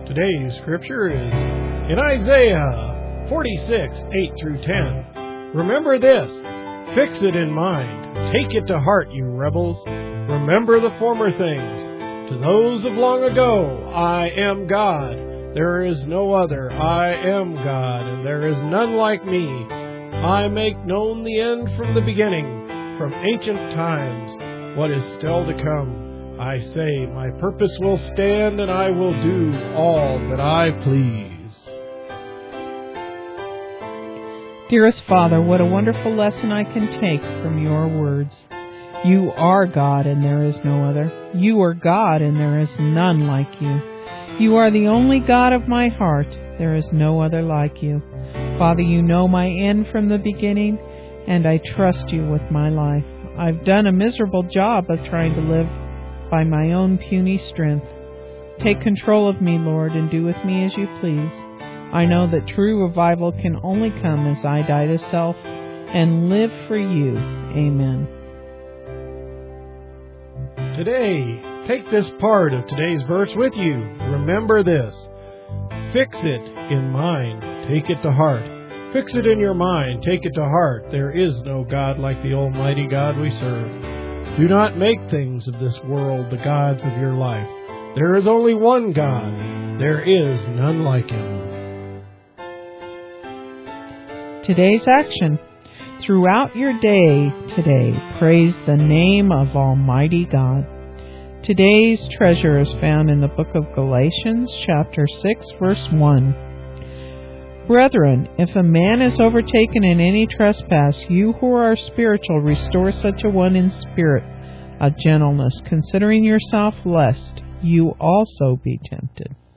Today's scripture is in Isaiah 46, 8 through 10. Remember this, fix it in mind, take it to heart, you rebels. Remember the former things. To those of long ago, I am God. There is no other. I am God, and there is none like me. I make known the end from the beginning, from ancient times, what is still to come. I say, my purpose will stand, and I will do all that I please. Dearest Father, what a wonderful lesson I can take from your words. You are God, and there is no other. You are God, and there is none like you. You are the only God of my heart. There is no other like you. Father, you know my end from the beginning, and I trust you with my life. I've done a miserable job of trying to live by my own puny strength. Take control of me, Lord, and do with me as you please. I know that true revival can only come as I die to self and live for you. Amen. Today, take this part of today's verse with you. Remember this. Fix it in mind. Take it to heart. Fix it in your mind. Take it to heart. There is no God like the Almighty God we serve. Do not make things of this world the gods of your life. There is only one God. There is none like him. Today's action. Throughout your day today, praise the name of Almighty God. Today's treasure is found in the book of Galatians, chapter 6, verse 1. Brethren, if a man is overtaken in any trespass, you who are spiritual, restore such a one in spirit of gentleness, considering yourself, lest you also be tempted.